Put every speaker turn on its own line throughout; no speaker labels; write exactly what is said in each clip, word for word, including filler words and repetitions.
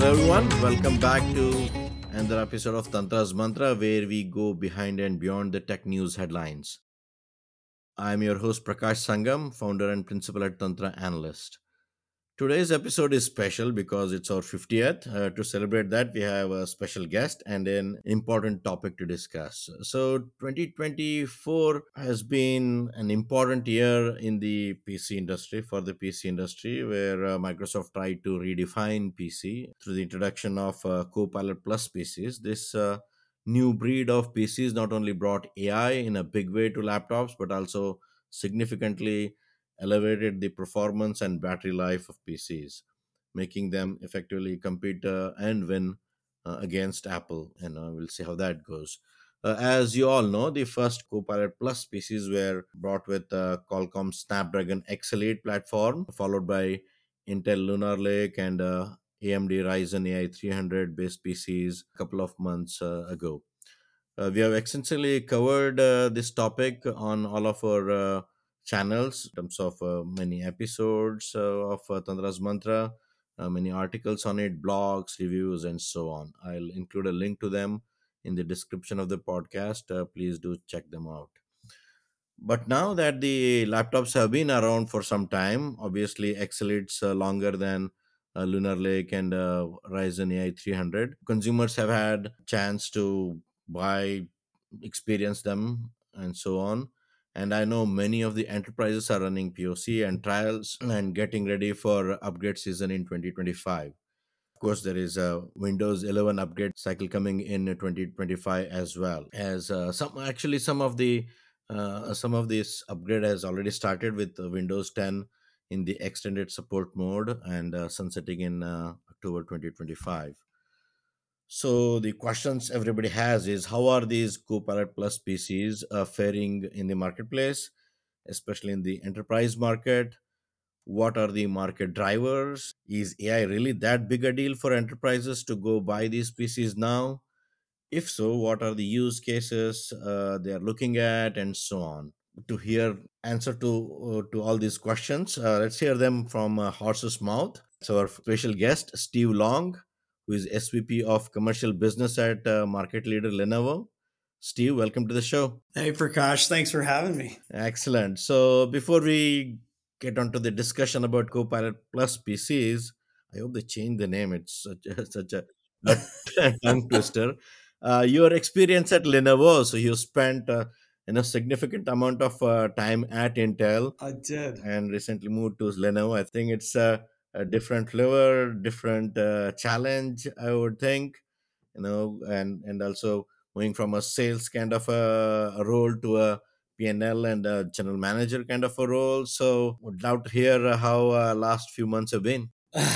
Hello, everyone. Welcome back to another episode of Tantra's Mantra, where we go behind and beyond the tech news headlines. I'm your host, Prakash Sangam, founder and principal at Tantra Analyst. Today's episode is special because it's our fiftieth. Uh, to celebrate that, we have a special guest and an important topic to discuss. So, twenty twenty-four has been an important year in the P C industry, for the P C industry, where uh, Microsoft tried to redefine P C through the introduction of uh, Copilot Plus P Cs. This uh, new breed of P Cs not only brought A I in a big way to laptops, but also significantly elevated the performance and battery life of P Cs, making them effectively compete uh, and win uh, against Apple. And uh, we'll see how that goes. Uh, as you all know, the first Copilot Plus P Cs were brought with uh, Qualcomm Snapdragon X Elite platform, followed by Intel Lunar Lake and uh, A M D Ryzen A I three hundred based P Cs a couple of months uh, ago. Uh, we have extensively covered uh, this topic on all of our uh, channels in terms of uh, many episodes uh, of uh, Tantra's Mantra, uh, many articles on it, blogs, reviews, and so on. I'll include a link to them in the description of the podcast. Uh, please do check them out. But now that the laptops have been around for some time, obviously Excel uh, longer than uh, Lunar Lake and uh, Ryzen A I three hundred. Consumers have had chance to buy, experience them, and so on. And I know many of the enterprises are running P O C and trials and getting ready for upgrade season in twenty twenty-five. Of course, there is a Windows eleven upgrade cycle coming in twenty twenty-five as well. As uh, some actually some of the uh, some of this upgrade has already started with uh, Windows ten in the extended support mode and uh, sunsetting in uh, October twenty twenty-five. So the questions everybody has is how are these Copilot Plus P Cs uh, faring in the marketplace, especially in the enterprise market? What are the market drivers? Is A I really that big a deal for enterprises to go buy these P Cs now? If so, what are the use cases uh, they are looking at, and so on? To hear answer to uh, to all these questions, uh, let's hear them from uh, horse's mouth. So our special guest, Steve Long, who is S V P of Commercial Business at uh, market leader Lenovo. Steve, welcome to the show.
Hey Prakash, thanks for having me.
Excellent. So before we get on to the discussion about Copilot Plus P Cs, I hope they change the name. It's such a, such a, a tongue twister. Uh, your experience at Lenovo, so you spent uh, you know significant amount of uh, time at Intel
I did.
and recently moved to Lenovo. I think it's a, a different flavor, different uh, challenge. I would think, you know, and and also moving from a sales kind of a, a role to a P and L and a general manager kind of a role. So would love to hear uh, how uh, last few months have been.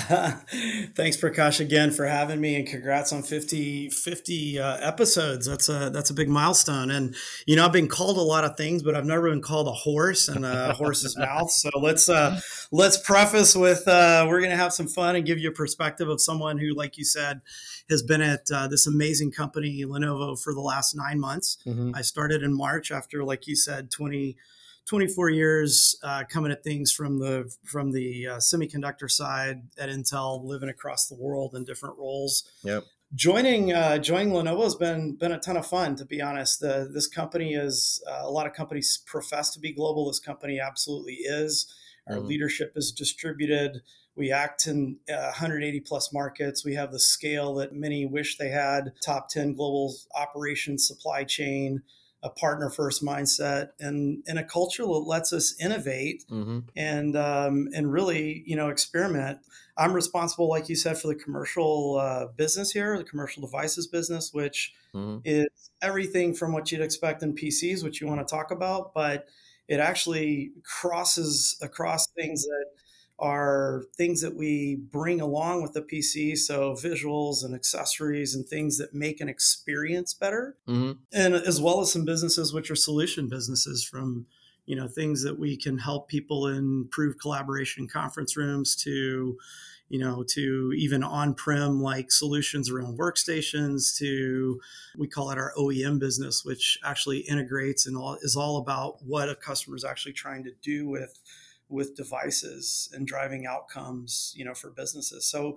Thanks Prakash again for having me, and congrats on fifty fifty uh, episodes. That's a that's a big milestone. And you know, I've been called a lot of things, but I've never been called a horse and a horse's mouth. So let's uh let's preface with uh we're going to have some fun and give you a perspective of someone who, like you said, has been at uh, this amazing company Lenovo for the last nine months.
Hmm.
I started in March after, like you said, twenty twenty-four years uh, coming at things from the from the uh, semiconductor side at Intel, living across the world in different roles.
Yep.
Joining uh, joining Lenovo has been been a ton of fun, to be honest. The, this company is uh, a lot of companies profess to be global. This company absolutely is. Our
Hmm.
leadership is distributed. We act in uh, one hundred eighty plus markets. We have the scale that many wish they had. Top ten global operations, supply chain, a partner first mindset, and and a culture that lets us innovate
Hmm.
and um, and really, you know, experiment. I'm responsible, like you said, for the commercial uh, business here, the commercial devices business, which
Hmm.
is everything from what you'd expect in P Cs, which you want to talk about, but it actually crosses across things that are things that we bring along with the P C. So visuals and accessories and things that make an experience better,
Hmm.
and as well as some businesses which are solution businesses, from you know things that we can help people improve collaboration in conference rooms, to you know to even on-prem like solutions around workstations, to we call it our O E M business, which actually integrates and all, is all about what a customer is actually trying to do with with devices and driving outcomes, you know for businesses. So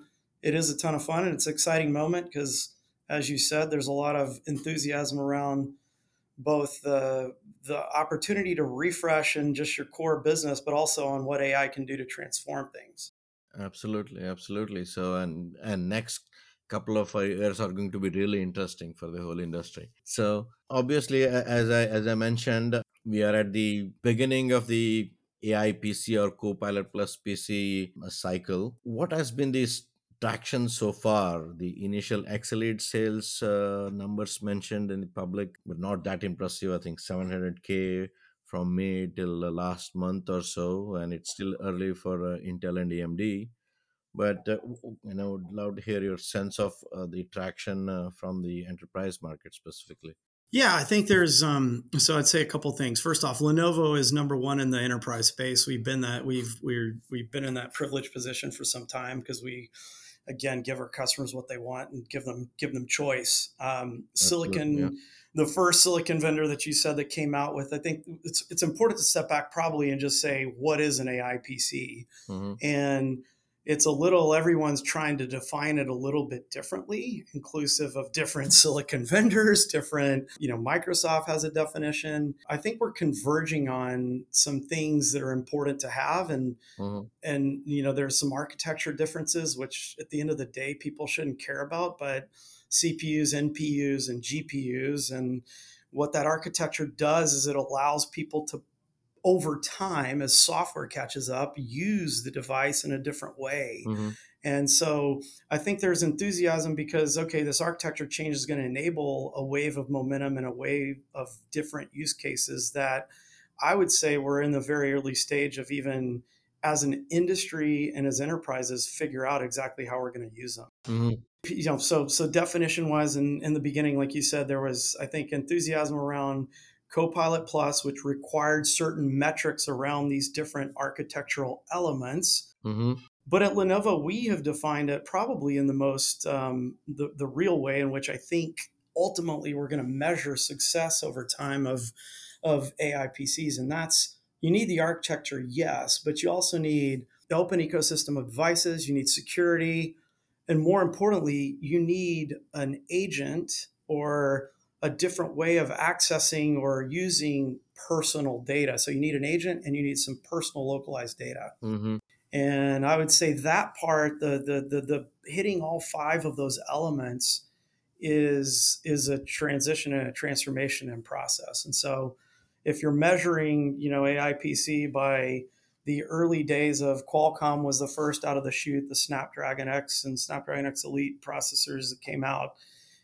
it is a ton of fun and it's an exciting moment because, as you said, there's a lot of enthusiasm around both the the opportunity to refresh in just your core business, but also on what A I can do to transform things.
Absolutely, absolutely. So, and and next couple of uh, years are going to be really interesting for the whole industry. So, obviously, a- as I as I mentioned, we are at the beginning of the A I P C or Copilot Plus P C cycle. What has been this traction so far? The initial Accelerate sales uh, numbers mentioned in the public were not that impressive. I think seven hundred k from May till the last month or so, and it's still early for uh, Intel and A M D. But uh, w- w- you know, would love to hear your sense of uh, the traction uh, from the enterprise market specifically.
Yeah, I think there's um so I'd say a couple things. First off, Lenovo is number one in the enterprise space. We've been that we've we're we've been in that privileged position for some time because we again give our customers what they want and give them give them choice. Um,
Absolutely, yeah.
silicon, the first silicon vendor that you said that came out with, I think it's it's important to step back probably and just say what is an A I P C,
Mm-hmm,
and it's a little everyone's trying to define it a little bit differently, inclusive of different silicon vendors, different, you know, Microsoft has a definition. I think we're converging on some things that are important to have, and
mm-hmm,
and you know there's some architecture differences which at the end of the day people shouldn't care about, but C P Us, N P Us, and G P Us, and what that architecture does is it allows people to, over time, as software catches up, use the device in a different way.
mm-hmm,
And so I think there's enthusiasm because, okay, this architecture change is going to enable a wave of momentum and a wave of different use cases that I would say we're in the very early stage of, even as an industry and as enterprises figure out exactly how we're going to use them.
mm-hmm,
You know, so so definition wise, in, in the beginning, like you said, there was, I think, enthusiasm around Copilot Plus, which required certain metrics around these different architectural elements.
mm-hmm,
But at Lenovo, we have defined it probably in the most um, the the real way in which I think ultimately we're going to measure success over time of of A I P Cs, and that's, you need the architecture, yes, but you also need the open ecosystem of devices. You need security, and more importantly, you need an agent or a different way of accessing or using personal data. So you need an agent and you need some personal localized data.
mm-hmm,
And I would say that part, the the the, the hitting all five of those elements is is a transition and a transformation in process. And so if you're measuring, you know, A I P C by the early days of Qualcomm was the first out of the chute, the Snapdragon X and Snapdragon X Elite processors that came out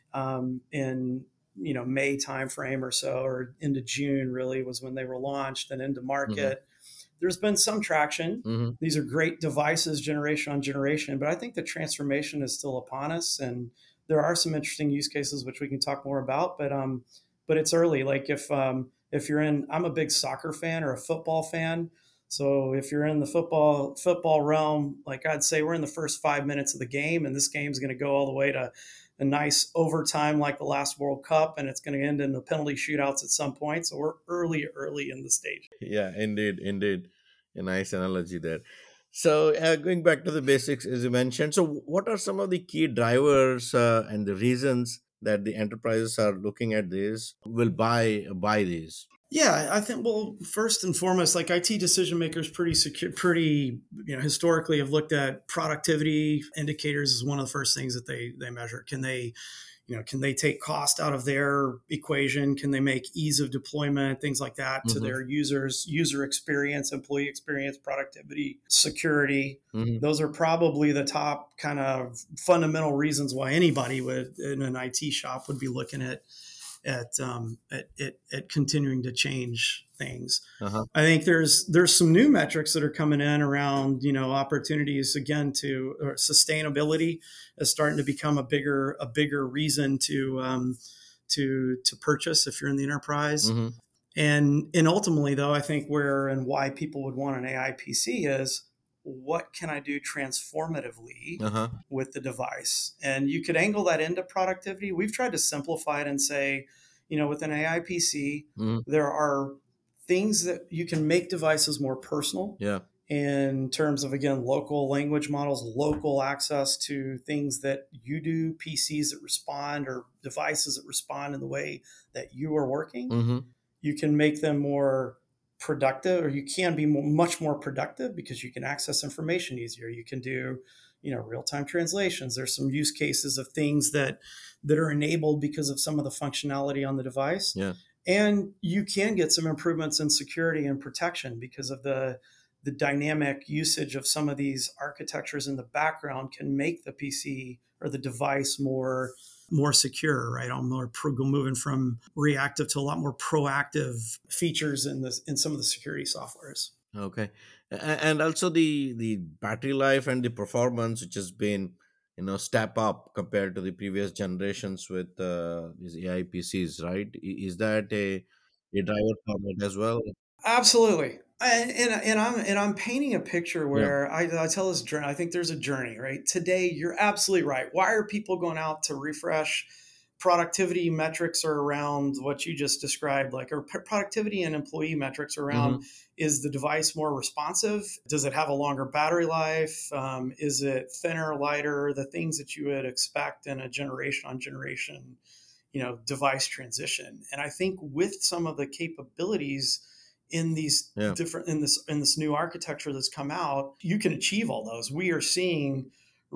um, in, you know, May timeframe or so, or into June really was when they were launched and into
mm-hmm,
market. There's been some traction.
mm-hmm.
These are great devices generation on generation, but I think the transformation is still upon us, and there are some interesting use cases which we can talk more about. But um, but it's early. Like if um, if you're in, I'm a big soccer fan or a football fan. So if you're in the football football realm, like I'd say we're in the first five minutes of the game, and this game's going to go all the way to a nice overtime like the last World Cup, and it's going to end in the penalty shootouts at some point. So we're early, early in the stage.
Yeah, indeed, indeed. A nice analogy there. So, uh, going back to the basics, as you mentioned, so what are some of the key drivers uh, and the reasons that the enterprises are looking at this will buy buy these?
Yeah, I think, well, first and foremost, like I T decision makers, pretty secure, pretty, you know, historically have looked at productivity indicators as one of the first things that they they measure. Can they, you know, can they take cost out of their equation? Can they make ease of deployment, things like that, to
Mm-hmm,
their users, user experience, employee experience, productivity, security?
mm-hmm,
Those are probably the top kind of fundamental reasons why anybody would in an I T shop would be looking at at, um, at, at, at continuing to change things.
uh-huh,
I think there's there's some new metrics that are coming in around, you know, opportunities again to, or sustainability is starting to become a bigger a bigger reason to um, to to purchase if you're in the enterprise.
mm-hmm,
And and ultimately, though, I think where and why people would want an A I P C is, what can I do transformatively
uh-huh,
with the device? And you could angle that into productivity. We've tried to simplify it and say, you know, with an A I P C,
mm-hmm,
there are things that you can make devices more personal.
yeah,
in terms of, again, local language models, local access to things that you do, P Cs that respond or devices that respond in the way that you are working.
Mm-hmm.
You can make them more productive, or you can be more, much more productive because you can access information easier. You can do, you know, real-time translations. There's some use cases of things that that are enabled because of some of the functionality on the device.
Yeah.
And you can get some improvements in security and protection because of the the dynamic usage of some of these architectures in the background can make the P C or the device more more secure, right? I'm more pro, moving from reactive to a lot more proactive features in this in some of the security softwares.
Okay. A- and also the the battery life and the performance, which has been, you know, step up compared to the previous generations with uh, these A I P Cs, right? I- Is that a a driver for it as well?
Absolutely. And, and, and I'm and I'm painting a picture
Yeah.
where I, I tell this journey. I think there's a journey, right? Today, you're absolutely right. Why are people going out to refresh? Productivity metrics are around what you just described, like, or productivity and employee metrics around,
Mm-hmm.
is the device more responsive? Does it have a longer battery life? Um, is it thinner, lighter? The things that you would expect in a generation on generation, you know, device transition. And I think with some of the capabilities in these
Yeah.
different in this in this new architecture that's come out, you can achieve all those. We are seeing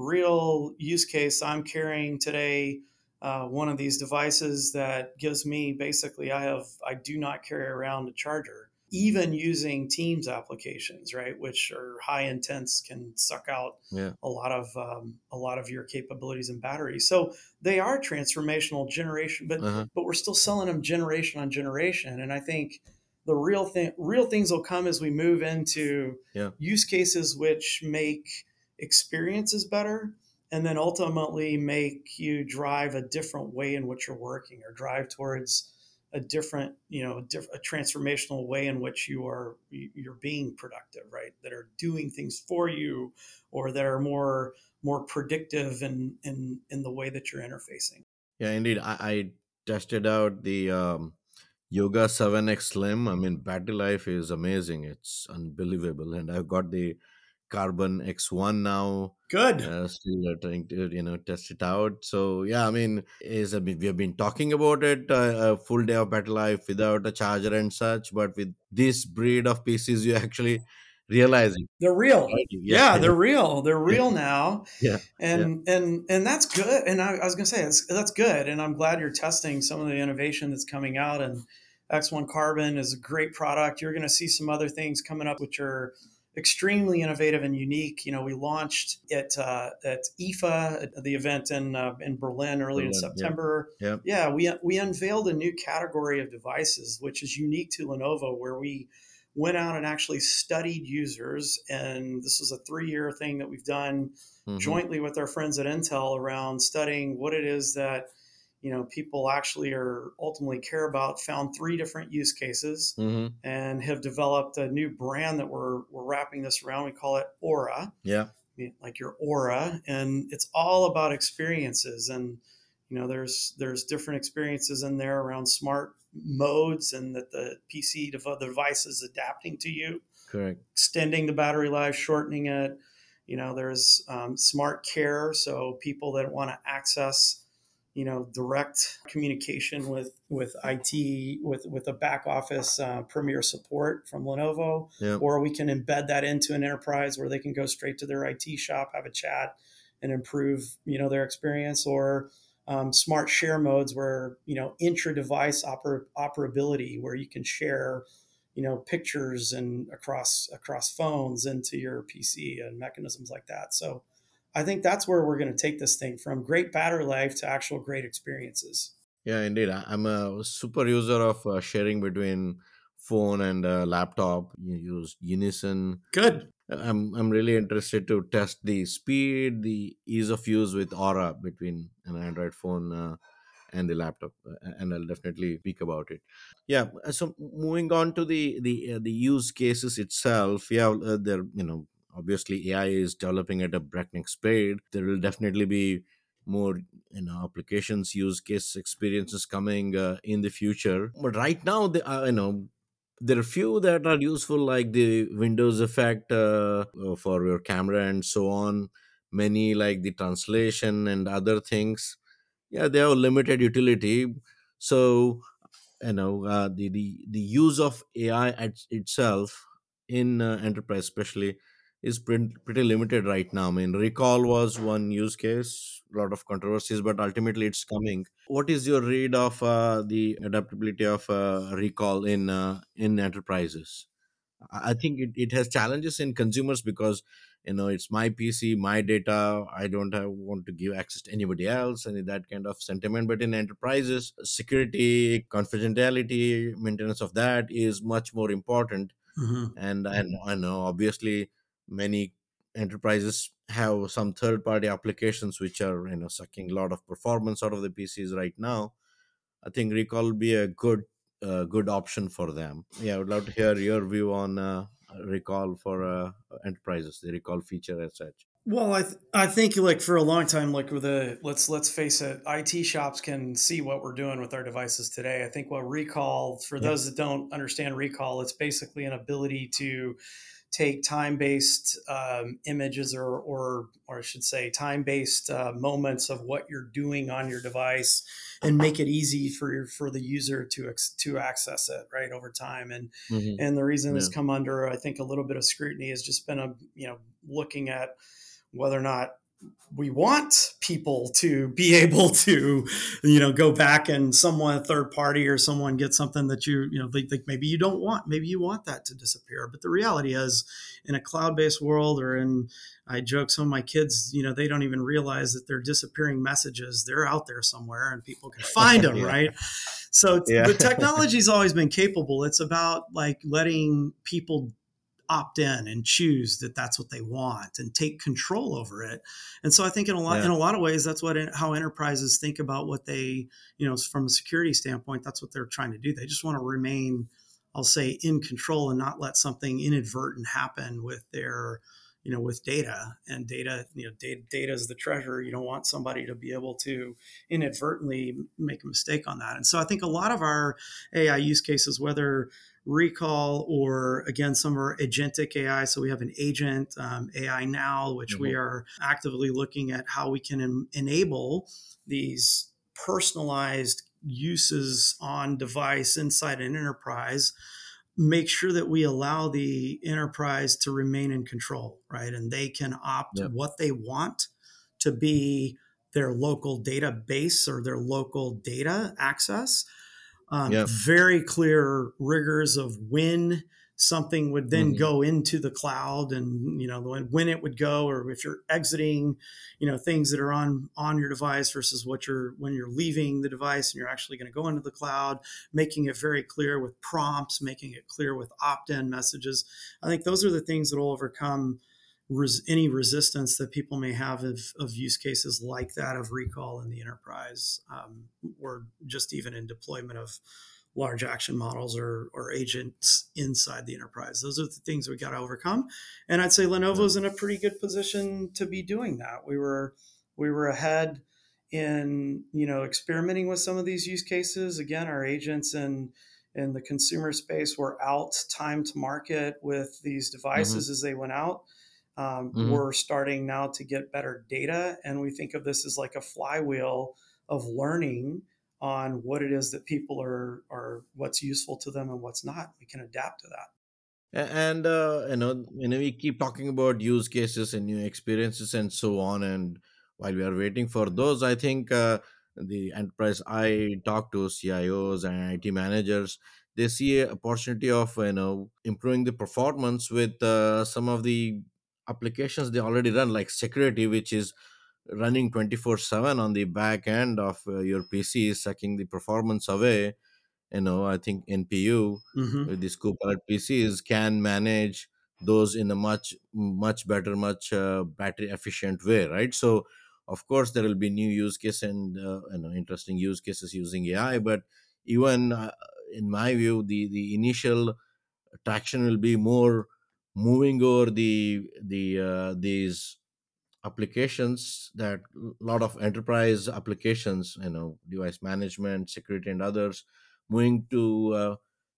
real use case. I'm carrying today uh, one of these devices that gives me, basically, I have I do not carry around a charger. Even using Teams applications, right, which are high intense, can suck out
Yeah.
a lot of um, a lot of your capabilities and batteries. So they are transformational generation, but
Uh-huh.
but we're still selling them generation on generation. And I think the real thing, real things will come as we move into
Yeah.
use cases which make experiences better, and then ultimately make you drive a different way in which you're working, or drive towards a different, you know, a, diff- a transformational way in which you are you're being productive, right? That are doing things for you, or that are more more predictive in in in the way that you're interfacing.
Yeah, indeed. I, I tested out the um, Yoga seven X Slim. I mean, battery life is amazing. It's unbelievable. And I've got the Carbon X one now.
Good.
Uh, still uh, trying to, you know, test it out. So yeah, I mean, is I mean, we have been talking about it, uh, a full day of battery life without a charger and such, but with this breed of P Cs, you actually realize it,
They're real.
right? Yeah,
Yeah, they're real. They're
yeah,
real now.
yeah, yeah.
And and and that's good. And I, I was going to say, that's, that's good. And I'm glad you're testing some of the innovation that's coming out. And X one Carbon is a great product. You're going to see some other things coming up which are extremely innovative and unique. You know, we launched at uh, at I F A, at the event in uh, in Berlin early in
Berlin, yeah,
September.
yeah.
Yeah, we we unveiled a new category of devices which is unique to Lenovo, where we went out and actually studied users. And this is a three year thing that we've done
Mm-hmm.
jointly with our friends at Intel, around studying what it is that, you know, people actually are ultimately care about. Found three different use cases,
Mm-hmm.
and have developed a new brand that we're we're wrapping this around. We call it Aura,
Yeah,
like your aura, and it's all about experiences. And you know, there's there's different experiences in there around smart modes, and that the P C dev- the device is adapting to you,
correct.
extending the battery life, shortening it. You know, there's um, smart care, so people that want to access, you know, direct communication with with I T, with with a back office uh, premier support from Lenovo,
Yeah,
or we can embed that into an enterprise where they can go straight to their I T shop, have a chat, and improve, you know, their experience. Or um, smart share modes, where, you know, intra-device oper- operability, where you can share, you know, pictures and across across phones into your P C, and mechanisms like that. So I think that's where we're going to take this thing, from great battery life to actual great experiences.
yeah, indeed. I, I'm a super user of uh, sharing between phone and uh, laptop. You use Unison.
Good.
I'm I'm really interested to test the speed, the ease of use with Aura between an Android phone uh, and the laptop, uh, and I'll definitely speak about it. Yeah. uh, So moving on to the the uh, the use cases itself, yeah, uh, there, you know, obviously A I is developing at a breakneck speed. There will definitely be more, you know, applications, use case experiences coming uh, in the future. But right now, the uh, you know, There are few that are useful, like the Windows effect uh, uh, for your camera and so on. Many like the translation and other things, yeah, they have limited utility. So you know uh, the, the the use of AI at itself in uh, enterprise especially is pretty, pretty limited right now. I mean, recall was one use case, a lot of controversies, but ultimately it's coming. What is your read of uh, the adaptability of uh, recall in uh, in enterprises? I I think it, it has challenges in consumers because you know it's my P C, my data. I don't have, want to give access to anybody else, and that kind of sentiment. But in enterprises, security, confidentiality, maintenance of that is much more important.
Hmm.
And and I know obviously many enterprises have some third party applications which are you know sucking a lot of performance out of the P Cs right now. I think recall will be a good uh, good option for them. Yeah, I would love to hear your view on uh, recall for uh, enterprises, the recall feature as such.
Well, I th- I think like for a long time, like with the let's let's face it, I T shops can see what we're doing with our devices today. I think what recall, for
Yeah.
those that don't understand recall, it's basically an ability to take time-based um, images, or, or or I should say time-based uh, moments of what you're doing on your device, and make it easy for your, for the user to ex- to access it right over time. And
Hmm.
and the reason it's
Yeah.
come under, I think, a little bit of scrutiny has just been a, you know, looking at whether or not we want people to be able to, you know, go back and someone, a third party or someone get something that you, you know, think, think maybe you don't want, maybe you want that to disappear. But the reality is, in a cloud-based world, or in, I joke, some of my kids, you know, they don't even realize that they're disappearing messages. They're out there somewhere and people can find them,
Yeah.
right? So
Yeah.
the technology's always been capable. It's about like letting people opt in and choose that that's what they want and take control over it. And so I think in a lot
Yeah.
in a lot of ways that's what, how enterprises think about what they, you know, from a security standpoint, that's what they're trying to do. They just want to remain, I'll say, in control and not let something inadvertent happen with their, you know, with data. And data, you know, data, data is the treasure. You don't want somebody to be able to inadvertently make a mistake on that. And so I think a lot of our A I use cases, whether recall or again some are agentic A I. So we have an agent um, A I now, which we
Mhm.
are actively looking at how we can en- enable these personalized uses on device inside an enterprise. Make sure that we allow the enterprise to remain in control, right? And they can opt
Yep.
what they want to be their local database or their local data access. Um,
Yep.
very clear rigors of when something would then
Hmm.
go into the cloud, and you know when, when it would go, or if you're exiting, you know, things that are on on your device versus what you're, when you're leaving the device and you're actually going to go into the cloud. Making it very clear with prompts, making it clear with opt-in messages. I think those are the things that will overcome res- any resistance that people may have of, of use cases like that of recall in the enterprise, um, or just even in deployment of large action models, or, or agents inside the enterprise. Those are the things we got to overcome. And I'd say
Yeah.
Lenovo's in a pretty good position to be doing that. We were we were ahead in, you know, experimenting with some of these use cases. Again, our agents and in the consumer space were out time to market with these
Hmm.
devices as they went out. Um,
Hmm.
we're starting now to get better data, and we think of this as like a flywheel of learning on what it is that people are, are what's useful to them and what's not. We can adapt to that.
And uh, you know, you know, we keep talking about use cases and new experiences and so on. And while we are waiting for those, I think uh, the enterprise I talk to, C I Os and I T managers, they see a opportunity of you know improving the performance with uh, some of the applications they already run, like security, which is running twenty-four seven on the back end of uh, your P C, sucking the performance away. you know I think NPU
Mm-hmm.
with these Copilot P Cs can manage those in a much much better, much uh, battery efficient way, right? So of course there will be new use case and uh, you know interesting use cases using A I. But even uh, in my view, the the initial traction will be more moving over the the uh, these applications, that a lot of enterprise applications, you know device management, security and others, moving to uh,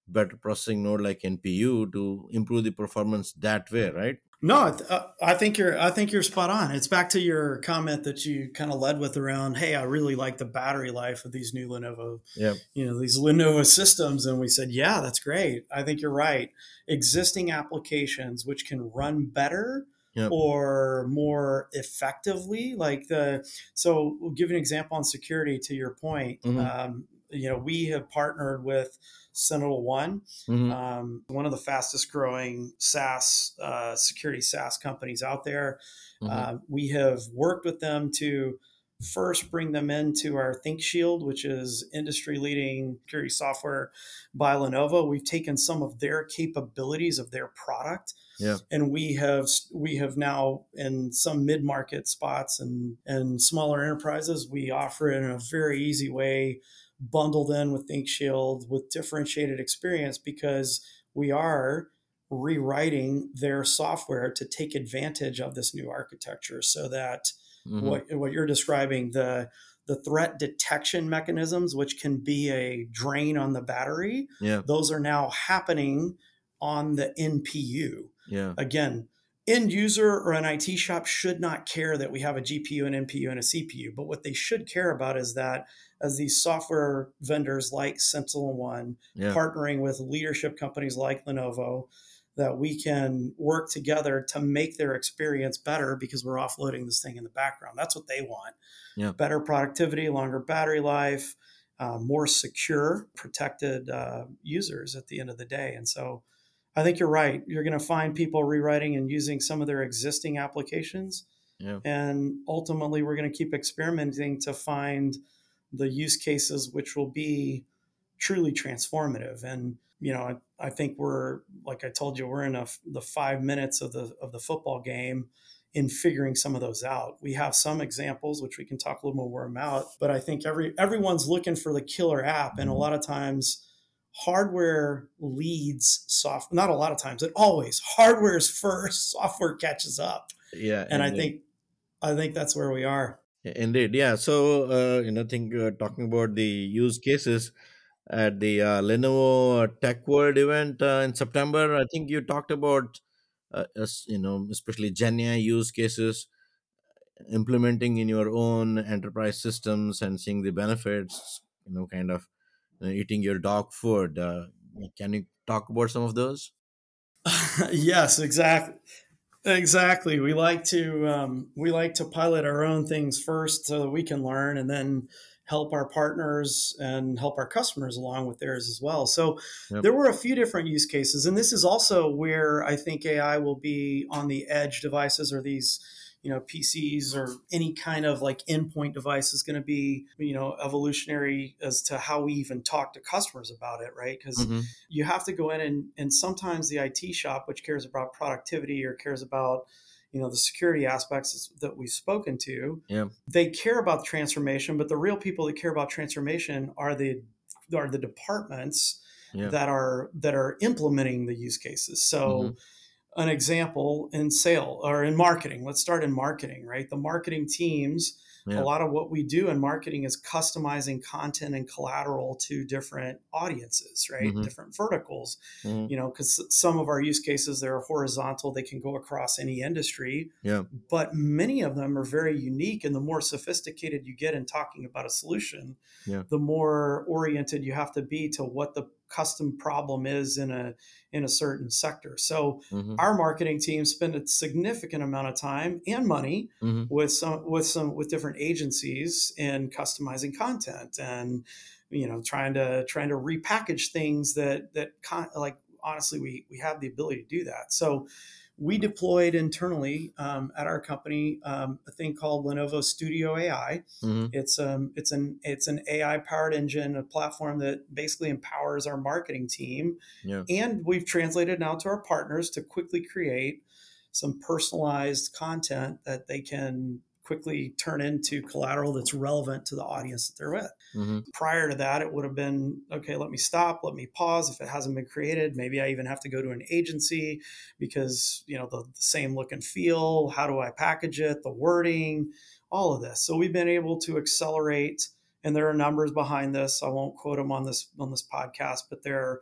better processing node like N P U to improve the performance that way, right?
No, I, th- uh, I think you're. I think you're spot on. It's back to your comment that you kind of led with around. Hey, I really like the battery life of these new Lenovo,
Yeah.
you know, these Lenovo systems, and we said, yeah, that's great. I think you're right. Existing applications which can run better
Yeah.
or more effectively, like the. So we'll give you an example on security. To your point,
Mm-hmm.
um, you know, we have partnered with Sentinel One,
Mm-hmm.
um, one of the fastest growing SaaS uh, security SaaS companies out there.
Mm-hmm.
Uh, we have worked with them to first bring them into our ThinkShield, which is industry leading security software by Lenovo. We've taken some of their capabilities of their product,
Yeah.
and we have we have now in some mid market spots and and smaller enterprises, we offer it in a very easy way, bundled in with ThinkShield with differentiated experience, because we are rewriting their software to take advantage of this new architecture, so that
Mm-hmm.
what what you're describing, the the threat detection mechanisms, which can be a drain on the battery,
Yeah.
those are now happening on the N P U.
Yeah.
Again, end user or an I T shop should not care that we have a G P U, an N P U, and a C P U. But what they should care about is that as these software vendors like Sentinel One,
Yeah.
partnering with leadership companies like Lenovo, that we can work together to make their experience better because we're offloading this thing in the background. That's what they want.
Yeah.
Better productivity, longer battery life, uh, more secure, protected uh, users at the end of the day. And so I think you're right. You're going to find people rewriting and using some of their existing applications.
Yeah.
And ultimately, we're going to keep experimenting to find the use cases which will be truly transformative. And, you know, I, I think we're, like I told you, we're in a, the five minutes of the, of the football game in figuring some of those out. We have some examples, which we can talk a little more about, but I think every, everyone's looking for the killer app. And a lot of times, hardware leads software. Not a lot of times, it always hardware's first, software catches up.
Yeah.
And I
Indeed.
think I think that's where we are.
Indeed. Yeah. So, uh, you know, think uh, talking about the use cases at the uh, Lenovo Tech World event uh, in September, I think you talked about, uh, as, you know, especially Gen A I use cases implementing in your own enterprise systems and seeing the benefits, you know, kind of uh, eating your dog food. Uh, can you talk about some of those?
Yes, exactly. Exactly. We like to um, we like to pilot our own things first so that we can learn, and then help our partners and help our customers along with theirs as well. So
Yep.
there were a few different use cases, and this is also where I think A I will be on the edge devices, or these, you know, P Cs or any kind of like endpoint device is going to be, you know, evolutionary as to how we even talk to customers about it, right? Because
Mm-hmm.
you have to go in, and, and sometimes the I T shop, which cares about productivity or cares about, you know, the security aspects that we've spoken to,
Yeah.
they care about transformation, but the real people that care about transformation are the are the departments
Yeah.
that are that are implementing the use cases.
Mm-hmm.
So an example in sale or in marketing. Let's start in marketing, right? The marketing teams, a
Yeah.
lot of what we do in marketing is customizing content and collateral to different audiences, right?
Mm-hmm.
Different verticals,
Mm-hmm.
you know, because some of our use cases, they're horizontal, they can go across any industry,
Yeah.
but many of them are very unique. And the more sophisticated you get in talking about a solution,
Yeah.
the more oriented you have to be to what the custom problem is in a in a certain sector. So
Mm-hmm.
our marketing team spend a significant amount of time and money
Mm-hmm.
with some with some with different agencies in customizing content, and, you know, trying to trying to repackage things that that con- like honestly we we have the ability to do that. So we deployed internally, um, at our company, um, a thing called Lenovo Studio A I.
Mm-hmm.
It's um it's an it's an A I powered engine, a platform that basically empowers our marketing team,
Yeah.
and we've translated now to our partners to quickly create some personalized content that they can quickly turn into collateral that's relevant to the audience that they're with.
Mm-hmm.
Prior to that, it would have been, okay, let me stop, let me pause. If it hasn't been created, maybe I even have to go to an agency because, you know, the, the same look and feel. How do I package it? The wording, all of this. So we've been able to accelerate, and there are numbers behind this. I won't quote them on this on this podcast, but there are,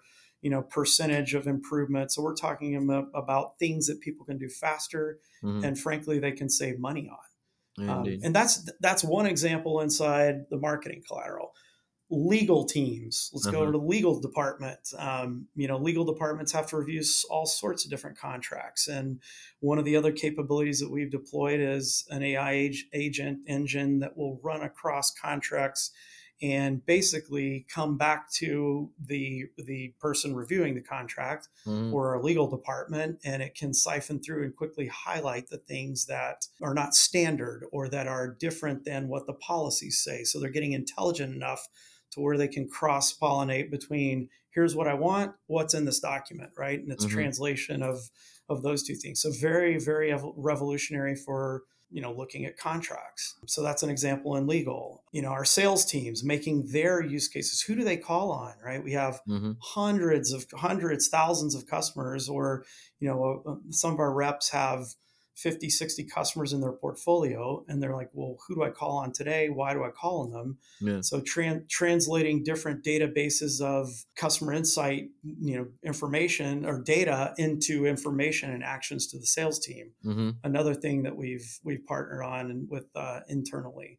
you know, percentage of improvement. So we're talking amo- about things that people can do faster,
Mm-hmm.
and frankly, they can save money on. Um,
Indeed.
and that's that's one example inside the marketing collateral. Legal teams. Let's go over
Uh-huh.
to the legal department. Um, you know, legal departments have to review all sorts of different contracts. And one of the other capabilities that we've deployed is an A I agent engine that will run across contracts and basically come back to the the person reviewing the contract
Mm-hmm.
or our legal department, and it can siphon through and quickly highlight the things that are not standard or that are different than what the policies say. So they're getting intelligent enough to where they can cross pollinate between here's what I want, what's in this document, right? And it's
Mm-hmm.
translation of of those two things. So very, very revolutionary for you know looking at contracts. So that's an example in legal. You know, our sales teams making their use cases. Who do they call on, right? We have
Mm-hmm.
hundreds of hundreds, thousands of customers, or you know, uh, some of our reps have fifty, sixty customers in their portfolio, and they're like, well, who do I call on today? Why do I call on them?
Yeah.
So tran- translating different databases of customer insight, you know, information or data into information and actions to the sales team.
Mm-hmm.
Another thing that we've we've partnered on and with uh, internally.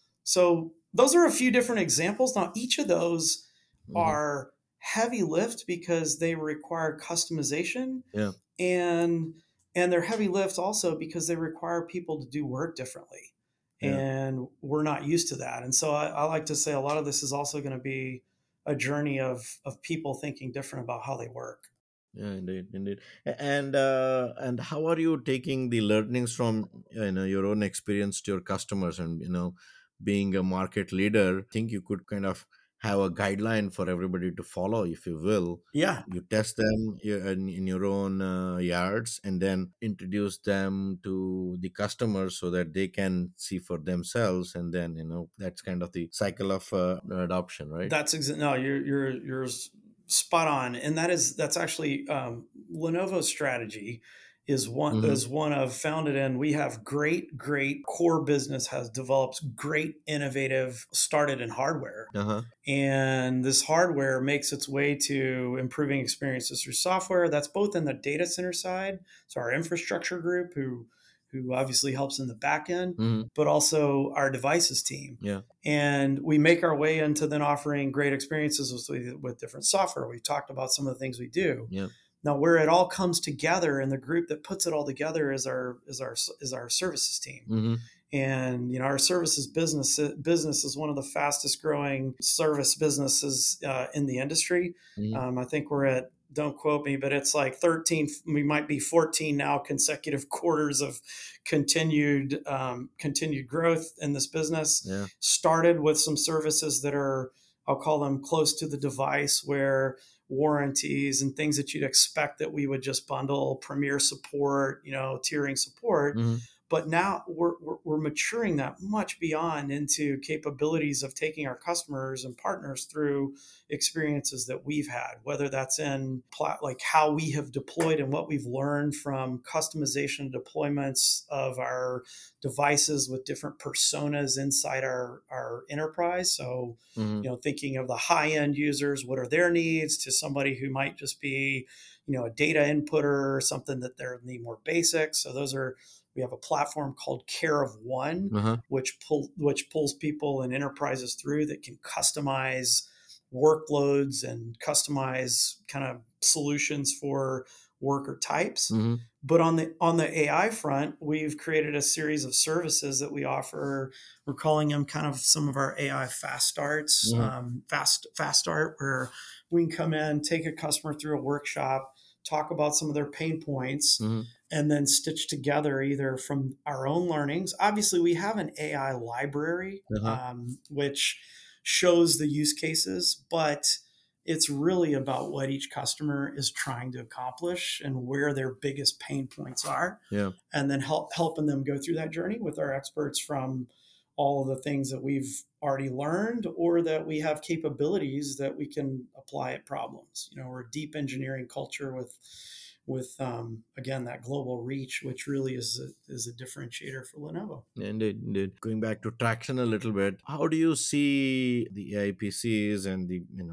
So those are a few different examples. Now each of those
Mm-hmm.
are heavy lift because they require customization,
Yeah.
and and they're heavy lifts also because they require people to do work differently,
Yeah.
and we're not used to that. And so I, I like to say a lot of this is also going to be a journey of of people thinking different about how they work.
Yeah, indeed, indeed. A- And uh, and how are you taking the learnings from you know your own experience to your customers? And you know, being a market leader, I think you could kind of have a guideline for everybody to follow, if you will.
Yeah,
You test them i- in, in your own uh, yards, and then introduce them to the customers so that they can see for themselves. And then you know that's kind of the cycle of uh, adoption, right?
that's exa- no, you're you're you're spot on, and that is that's actually um, Lenovo's strategy is one
Mm-hmm.
is one of founded in. We have great great core business has developed great innovative started in hardware,
Uh huh.
and this hardware makes its way to improving experiences through software. That's both in the data center side, so our infrastructure group who who obviously helps in the back end,
Mm-hmm.
but also our devices team.
Yeah.
And we make our way into then offering great experiences with, with different software. We've talked about some of the things we do.
Yeah.
Now, where it all comes together, and the group that puts it all together is our is our is our services team.
Mm-hmm.
And you know, our services business business is one of the fastest growing service businesses uh, in the industry.
Mm-hmm.
Um, I think we're at, don't quote me, but it's like thirteen, we might be fourteen now consecutive quarters of continued um, continued growth in this business.
Yeah.
Started with some services that are, I'll call them close to the device, where warranties and things that you'd expect that we would just bundle, premier support, you know, tiering support.
Mm-hmm.
But now we're, we're, we're maturing that much beyond into capabilities of taking our customers and partners through experiences that we've had, whether that's in plat- like how we have deployed and what we've learned from customization deployments of our devices with different personas inside our, our enterprise. So,
Mm-hmm.
you know, thinking of the high end users, what are their needs, to somebody who might just be, you know, a data inputter or something that they need more basic. So those are, we have a platform called Care of One,
Uh-huh.
which pull which pulls people and enterprises through that can customize workloads and customize kind of solutions for worker types.
Mhm.
But on the on the A I front, we've created a series of services that we offer. We're calling them kind of some of our A I fast starts,
Mhm.
um, fast fast start, where we can come in, take a customer through a workshop, talk about some of their pain points,
Mhm.
and then stitch together either from our own learnings. Obviously, we have an A I library,
Uh-huh.
um, which shows the use cases, but it's really about what each customer is trying to accomplish and where their biggest pain points are,
Yeah.
and then help helping them go through that journey with our experts from all of the things that we've already learned or that we have capabilities that we can apply at problems. You know, we're a deep engineering culture with with um, again that global reach, which really is a, is a differentiator for Lenovo.
Indeed, indeed. Going back to traction a little bit, how do you see the A I P Cs and the you know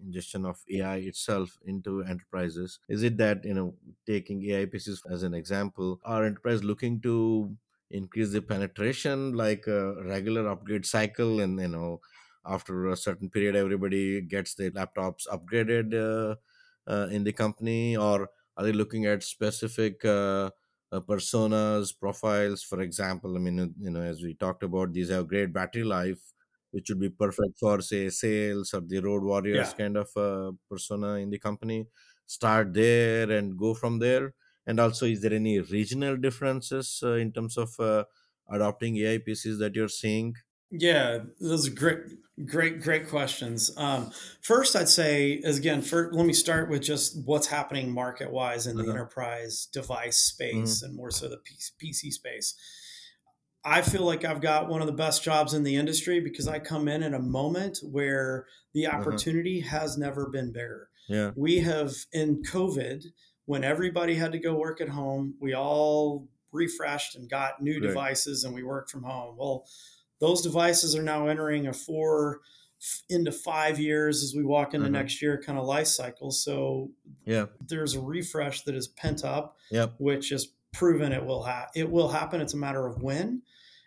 ingestion of A I itself into enterprises? Is it that, you know, taking A I pieces as an example, are enterprise looking to increase the penetration like a regular upgrade cycle, and you know, after a certain period everybody gets their laptops upgraded uh, uh, in the company, or are they looking at specific uh, uh, personas profiles? For example, I mean, uh, you know, as we talked about, these have great battery life, which would be perfect for say sales or the road warriors
Yeah.
kind of uh, persona in the company. Start there and go from there. And also, is there any regional differences uh, in terms of uh, adopting A I pieces that you're seeing?
Yeah, those are great, great, great questions. Um, first, I'd say is again, first, let me start with just what's happening market wise in the
Uh-huh.
enterprise device space
Hmm.
and more so the P C space. I feel like I've got one of the best jobs in the industry because I come in at a moment where the
Uh-huh.
opportunity has never been bigger.
Yeah.
We have, in COVID, when everybody had to go work at home, we all refreshed and got new
Great.
devices and we worked from home. Well, those devices are now entering a four into five years as we walk into
Uh-huh.
next year kind of life cycle. So
Yeah.
there's a refresh that is pent up,
Yep.
which is proven it will ha- it will happen. It's a matter of when.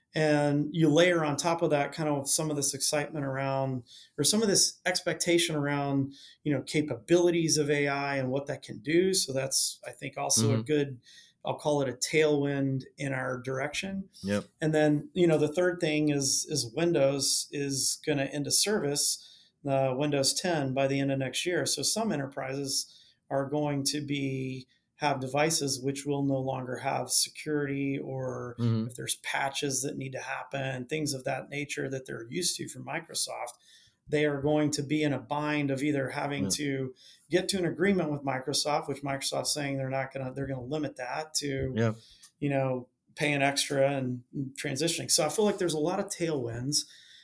And you layer on top of that kind of some of this excitement around, or some of this expectation around, you know, capabilities of A I and what that can do. So that's, I think, also a
Hmm.
good, I'll call it a tailwind in our direction.
Yep.
And then, you know, the third thing is is Windows is going to end of service, uh, Windows ten by the end of next year. So some enterprises are going to be have devices which will no longer have security, or
Hmm.
if there's patches that need to happen, things of that nature that they're used to from Microsoft, they are going to be in a bind of either having
Yeah.
to get to an agreement with Microsoft, which Microsoft's saying they're not going to, they're going to limit that to,
Yeah.
you know, paying extra and transitioning. So I feel like there's a lot of tailwinds.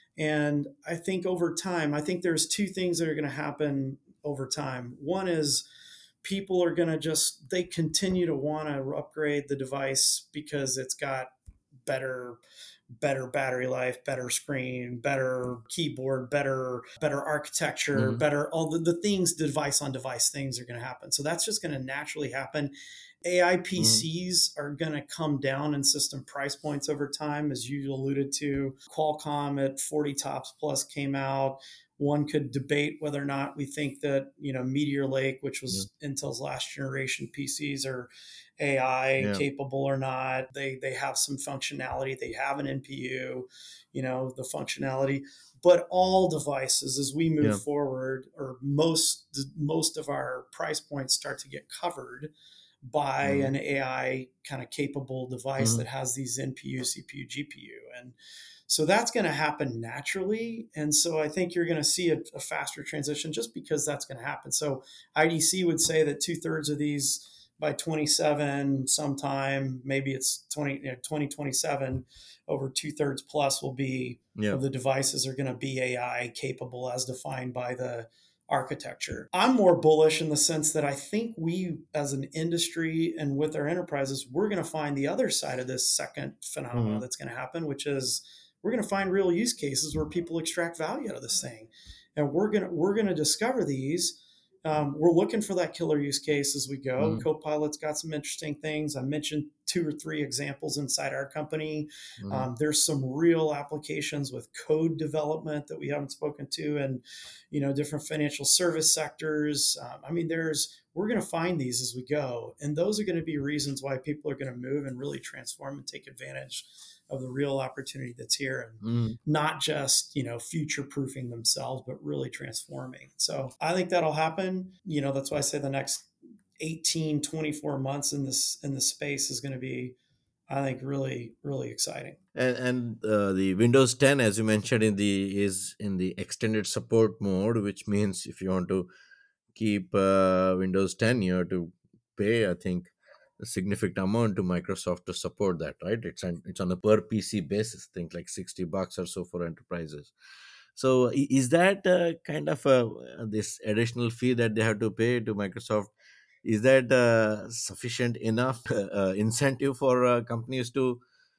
And I think over time, I think there's two things that are going to happen over time. One is people are going to just, they continue to want to upgrade the device because it's got better better battery life, better screen, better keyboard, better better architecture,
Hmm.
better all the, the things, device on device things are going to happen. So that's just going to naturally happen. A I
Hmm.
P Cs are going to come down in system price points over time, as you alluded to. Qualcomm at forty tops plus came out. One could debate whether or not we think that, you know, Meteor Lake, which
Yeah.
was Intel's last generation P Cs, are A I
Yeah.
capable or not. They they have some functionality. They have an N P U, you know, the functionality. But all devices, as we move
Yeah.
forward, or most most of our price points start to get covered by
Hmm.
an A I kind of capable device
Hmm.
that has these N P U, C P U, G P U. And so that's going to happen naturally. And so I think you're going to see a, a faster transition just because that's going to happen. So I D C would say that two thirds of these by twenty-seven, sometime, maybe it's twenty, you know, twenty twenty-seven, over two thirds plus will be
Yeah.
of the devices are going to be A I capable as defined by the architecture. I'm more bullish in the sense that I think we, as an industry and with our enterprises, we're going to find the other side of this second phenomena
Hmm.
that's going to happen, which is we're going to find real use cases where people extract value out of this thing, and we're going to we're going to discover these. Um, we're looking for that killer use case as we go.
Hmm.
Copilot's got some interesting things. I mentioned two or three examples inside our company.
Hmm.
Um, there's some real applications with code development that we haven't spoken to, and you know, different financial service sectors. Um, I mean, there's we're going to find these as we go, and those are going to be reasons why people are going to move and really transform and take advantage of the real opportunity that's here, and
Hmm.
not just, you know, future proofing themselves, but really transforming. So I think that'll happen. You know, that's why I say the next eighteen, twenty-four months in this in this space is going to be, I think, really, really exciting.
And and uh, the Windows ten, as you mentioned, in the is in the extended support mode, which means if you want to keep uh, Windows ten, you have to pay, I think, a significant amount to Microsoft to support that, right? It's on, it's on a per P C basis, think like sixty bucks or so for enterprises. So i- is that uh, kind of a, this additional fee that they have to pay to Microsoft? Is that uh, sufficient enough uh, incentive for uh, companies to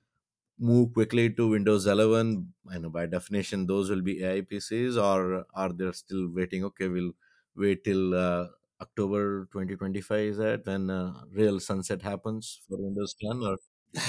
move quickly to Windows eleven? I know by definition those will be A I P Cs, or are they still waiting? Okay, we'll wait till uh, October twenty twenty-five, is that when uh, real sunset happens for Windows ten? Or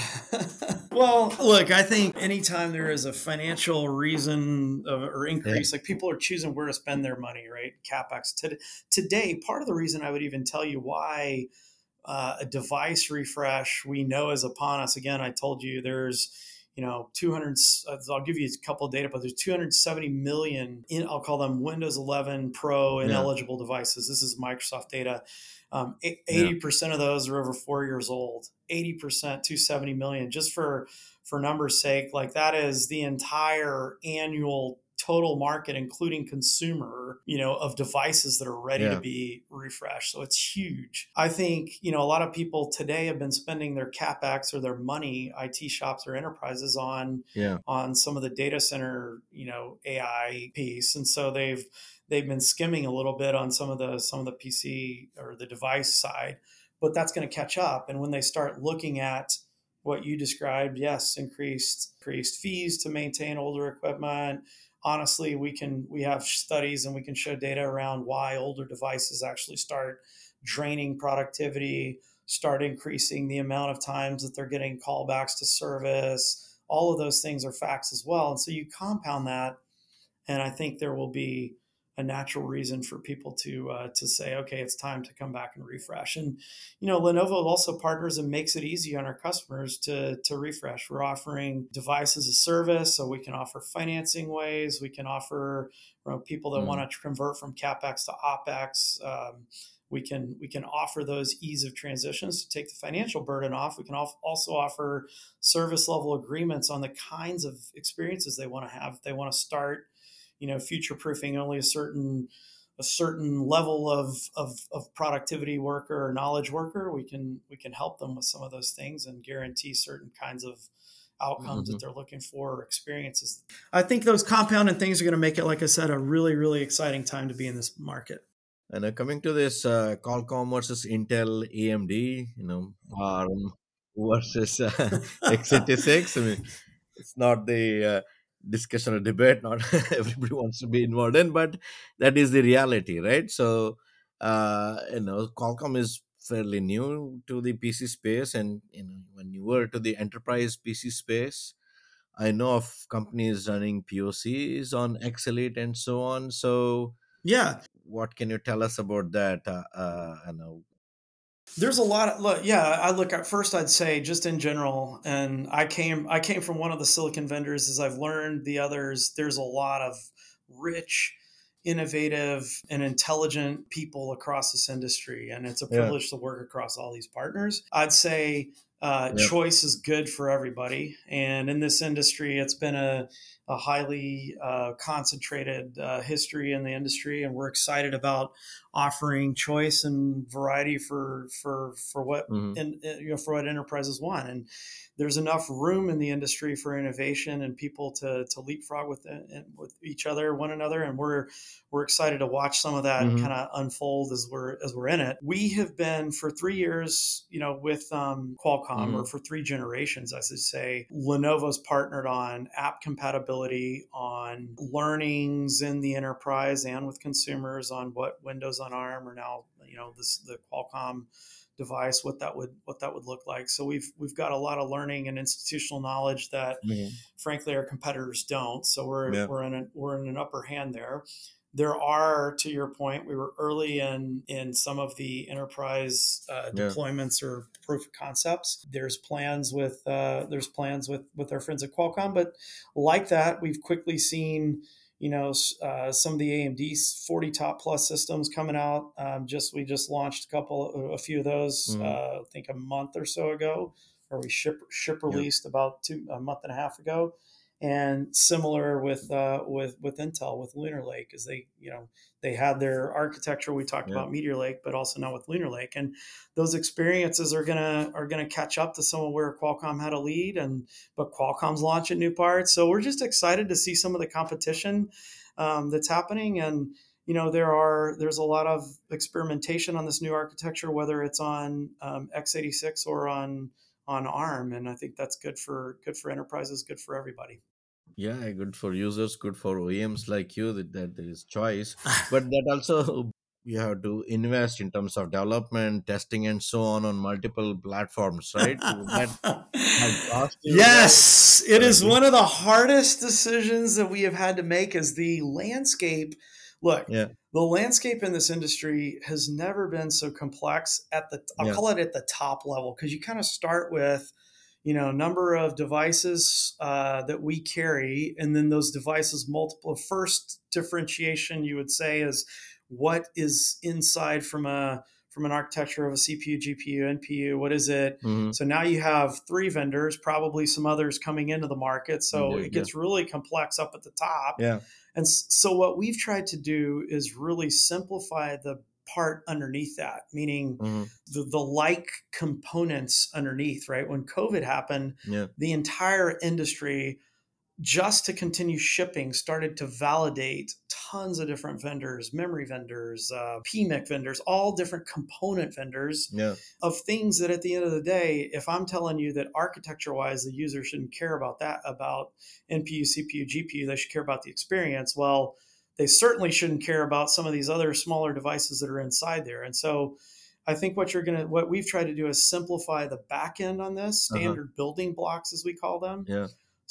Well, look, I think anytime there is a financial reason of, or
yeah,
increase, like people are choosing where to spend their money, right? CapEx. To, today, part of the reason I would even tell you why uh, a device refresh we know is upon us. Again, I told you there's, you know, two hundred. I'll give you a couple of data, but there's two hundred seventy million. In, I'll call them Windows eleven Pro
yeah,
ineligible devices. This is Microsoft data. Um,
yeah,
eighty percent of those are over four years old. eighty percent, two hundred seventy million. Just for for numbers' sake, like that is the entire annual total market, including consumer, you know, of devices that are ready to
yeah,
be refreshed. So it's huge. I think, you know, a lot of people today have been spending their CapEx or their money, I T shops or enterprises on
yeah.
on some of the data center, you know, A I piece. And so they've they've been skimming a little bit on some of the some of the P C or the device side, but that's going to catch up. And when they start looking at what you described, yes, increased increased fees to maintain older equipment. Honestly, we can we have studies and we can show data around why older devices actually start draining productivity, start increasing the amount of times that they're getting callbacks to service. All of those things are facts as well. And so you compound that, and I think there will be a natural reason for people to uh, to say, okay, it's time to come back and refresh. And you know, Lenovo also partners and makes it easy on our customers to to refresh. We're offering device as a service, so we can offer financing ways. We can offer, you know, people that
Mm,
want to convert from capex to opex. Um, we can we can offer those ease of transitions to take the financial burden off. We can also offer service level agreements on the kinds of experiences they want to have. If they want to start, you know, future proofing only a certain a certain level of, of of productivity worker or knowledge worker, we can we can help them with some of those things and guarantee certain kinds of outcomes that
mhm.
they're looking for or experiences. I think those compounding things are going to make it, like I said, a really really exciting time to be in this market.
And uh, coming to this uh, Qualcomm versus Intel, A M D, you know, ARM versus uh, x eighty-six. I mean, it's not the uh, discussion or debate. Not everybody wants to be involved in, but that is the reality, right? So, uh, you know, Qualcomm is fairly new to the P C space, and you know, when you were to the enterprise P C space, I know of companies running P O Cs on X Elite and so on. So,
Yeah,
what can you tell us about that? Uh, uh, I know.
there's a lot of look. Yeah, I look at first. I'd say just in general, and I came I came from one of the silicon vendors. As I've learned the others, there's a lot of rich, innovative, and intelligent people across this industry, and it's a
Yeah.
privilege to work across all these partners. I'd say uh,
Yeah.
choice is good for everybody, and in this industry, it's been a a highly uh, concentrated uh, history in the industry, and we're excited about offering choice and variety for for for what
Hmm.
and you know for what enterprises want. And there's enough room in the industry for innovation and people to to leapfrog with with each other, one another, and we're we're excited to watch some of that
Hmm.
kind of unfold as we're as we're in it. We have been for three years, you know, with um, Qualcomm, or
Hmm.
for three generations, I should say. Lenovo's partnered on app compatibility, on learnings in the enterprise and with consumers on what Windows on ARM or now, you know, this the Qualcomm device, what that would what that would look like. So we've we've got a lot of learning and institutional knowledge that
Hmm.
frankly our competitors don't. So we're
Yeah.
we're in a, we're in an upper hand there. There are, to your point, we were early in in some of the enterprise uh,
Yeah.
deployments or proof of concepts. There's plans with uh, there's plans with with our friends at Qualcomm, but like that, we've quickly seen, you know, uh, some of the A M D forty top plus systems coming out. Um, just we just launched a couple, a few of those,
Hmm.
uh, I think a month or so ago, or we ship ship
Yeah.
released about two a month and a half ago. And similar with uh, with with Intel with Lunar Lake, as they, you know, they had their architecture. We talked
Yeah.
about Meteor Lake, but also now with Lunar Lake, and those experiences are gonna are gonna catch up to some of where Qualcomm had a lead, and but Qualcomm's launching new parts. So we're just excited to see some of the competition um, that's happening. And you know, there are there's a lot of experimentation on this new architecture, whether it's on um, x eighty-six or on on ARM, and I think that's good for good for enterprises, good for everybody.
Yeah, good for users, good for O E Ms like you that, that there is choice, but that also you have to invest in terms of development, testing, and so on on multiple platforms, right? That that cost you, right?
Yes, it is
Currently.
one of the hardest decisions that we have had to make as the landscape. Look,
Yeah,
the landscape in this industry has never been so complex at the, I'll
yeah,
call it at the top level, because you kind of start with, you know, number of devices uh, that we carry, and then those devices multiple. First differentiation you would say is what is inside from a from an architecture of a C P U, G P U, N P U. What is it?
hmm,
So now you have three vendors, probably some others coming into the market. So
indeed,
it
yeah,
gets really complex up at the top.
yeah,
And so what we've tried to do is really simplify the part underneath that, meaning
hmm,
the, the like components underneath, right? When COVID happened,
yeah,
the entire industry, just to continue shipping, started to validate tons of different vendors, memory vendors, uh, P M I C vendors, all different component vendors
yeah,
of things that at the end of the day, if I'm telling you that architecture wise, the user shouldn't care about that, about N P U, C P U, G P U, they should care about the experience. Well, they certainly shouldn't care about some of these other smaller devices that are inside there. And so I think what you're going to, what we've tried to do is simplify the back end on this,
uh-huh,
standard building blocks, as we call them,
yeah,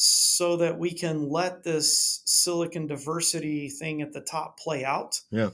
so that we can let this silicon diversity thing at the top play out,
yeah,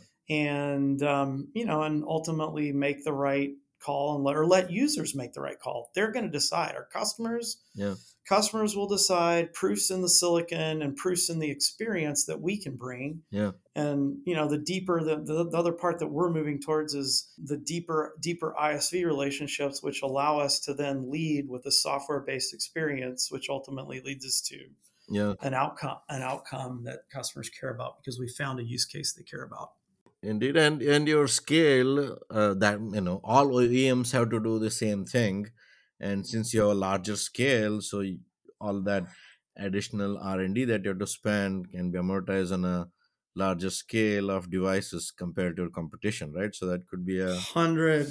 and um, you know, and ultimately make the right call, and let or let users make the right call. They're going to decide. Our customers
yeah,
customers will decide. Proofs in the silicon and proofs in the experience that we can bring.
yeah.
And you know, the deeper the, the, the other part that we're moving towards is the deeper deeper I S V relationships, which allow us to then lead with a software based experience, which ultimately leads us to
Yeah,
an outcome an outcome that customers care about because we found a use case they care about.
indeed, and and your scale, uh, that you know all O E Ms have to do the same thing, and since you have a larger scale, so y- all that additional R and D that you have to spend can be amortized on a larger scale of devices compared to your competition, right? So that could be a
Hundred,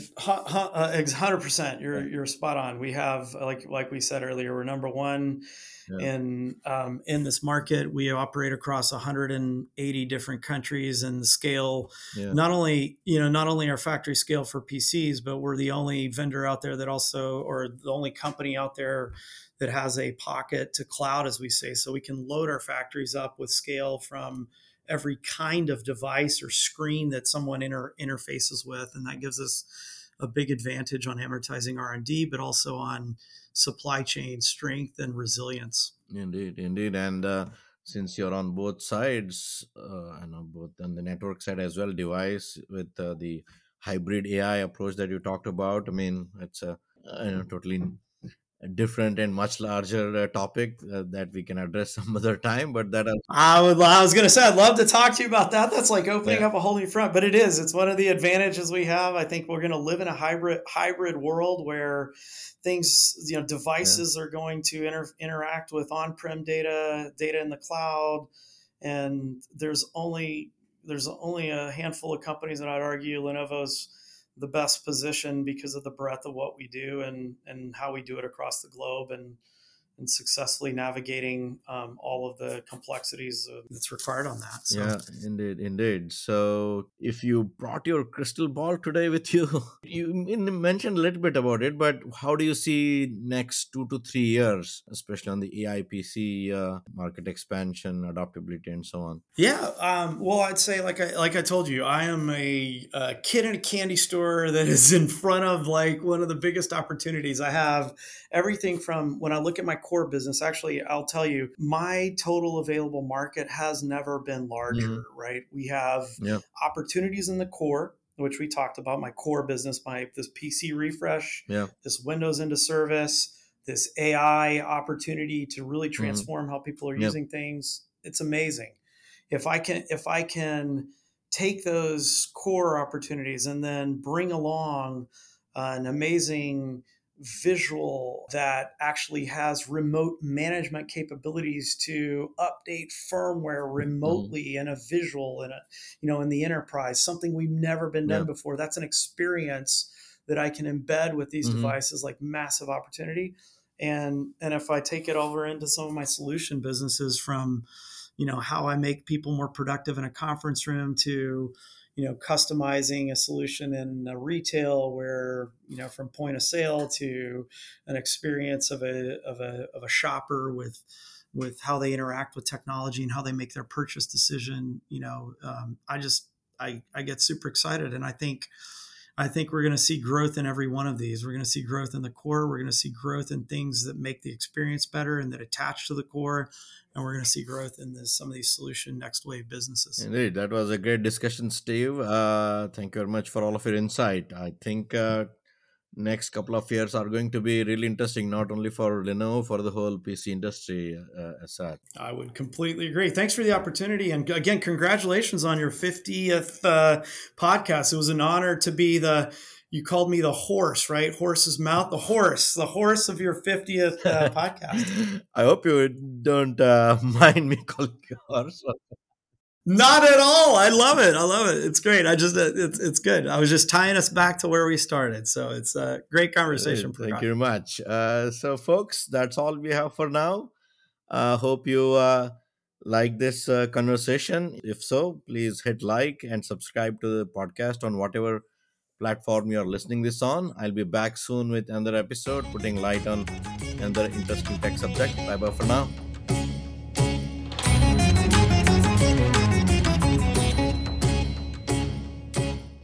hundred percent.
yeah,
You're you're spot on. We have, like like we said earlier, we're number one
yeah,
in um, in this market. We operate across one hundred eighty different countries, and the scale.
yeah,
Not only you know not only our factory scale for P Cs, but we're the only vendor out there that also, or the only company out there that has a pocket to cloud, as we say. So we can load our factories up with scale from every kind of device or screen that someone inter- interfaces with, and that gives us a big advantage on amortizing R and D, but also on supply chain strength and resilience.
indeed, indeed, and uh, since you're on both sides, uh, I know both on the network side as well, device with uh, the hybrid A I approach that you talked about. I mean, it's a, uh, you know, totally a different and much larger uh, topic uh, that we can address some other time. But that, are,
I would. I was going to say I'd love to talk to you about that. That's like
yeah,
opening up a whole new front, but it is. It's one of the advantages we have. I think we're going to live in a hybrid hybrid world where things, you know,
yeah,
devices are going to inter- interact with on-prem data, data in the cloud, and there's only there's only a handful of companies that I'd argue Lenovo's the best position because of the breadth of what we do and and how we do it across the globe, and and successfully navigating um, all of the complexities uh, that's required on that. So,
yeah, indeed, indeed. So, if you brought your crystal ball today with you, you m- mentioned a little bit about it, but how do you see next two to three years, especially on the A I P C uh, market expansion, adaptability, and so on?
yeah, um, well, I'd say like I like I told you, I am a, a kid in a candy store that is in front of like one of the biggest opportunities. I have everything from when I look at my core business. Actually, I'll tell you, my total available market has never been larger.
Hmm.
Right? We have
Yeah,
opportunities in the core, which we talked about. My core business, my this P C refresh,
yeah,
this Windows into service, this A I opportunity to really
hmm,
transform how people are
yeah,
using things. It's amazing. If I can if I can take those core opportunities and then bring along uh, an amazing visual that actually has remote management capabilities to update firmware
hmm,
remotely in a visual in a you know in the enterprise, something we've never been
yeah,
done before. That's an experience that I can embed with these
hmm,
devices, like massive opportunity. And and if I take it over into some of my solution businesses, from you know how I make people more productive in a conference room to you know, customizing a solution in a retail where, you know, from point of sale to an experience of a of a of a shopper with with how they interact with technology and how they make their purchase decision. You know, um, I just I I get super excited, and I think I think we're going to see growth in every one of these. We're going to see growth in the core. We're going to see growth in things that make the experience better and that attach to the core. And we're going to see growth in this, some of these solution next wave businesses.
Indeed, that was a great discussion, Steve. Uh, thank you very much for all of your insight. I think uh, next couple of years are going to be really interesting, not only for Lenovo, for the whole P C industry uh, as such.
I would completely agree. Thanks for the opportunity. And again, congratulations on your fiftieth uh, podcast. It was an honor to be the, you called me the horse, right? Horse's mouth, the horse, the horse of your fiftieth uh, podcast.
I hope you don't uh, mind me calling you horse.
Not at all. I love it. I love it. It's great. I just, uh, it's, it's good. I was just tying us back to where we started. So it's a great conversation.
Thank
Prakash.
you very much. Uh, so, folks, that's all we have for now. Uh, hope you uh, like this uh, conversation. If so, please hit like and subscribe to the podcast on whatever platform you're listening this on. I'll be back soon with another episode, putting light on another interesting tech subject. Bye bye for now.